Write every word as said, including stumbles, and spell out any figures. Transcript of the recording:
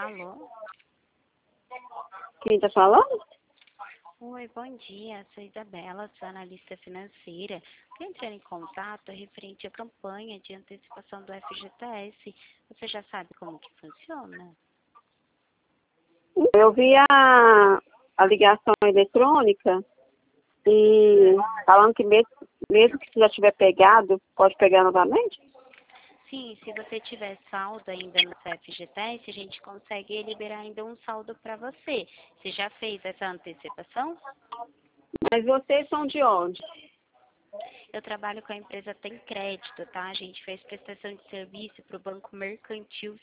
Alô? Quem está falando? Oi, bom dia. Sou Isabela, sou analista financeira. Estou entrando em contato referente à campanha de antecipação do F G T S. Você já sabe como que funciona? Eu vi a, a ligação eletrônica e falando que mesmo, mesmo que já tiver pegado, pode pegar novamente? Sim, se você tiver saldo ainda no seu F G T S, a gente consegue liberar ainda um saldo para você. Você já fez essa antecipação? Mas vocês são de onde? Eu trabalho com a empresa Tem Crédito, tá? A gente fez prestação de serviço para o Banco Mercantil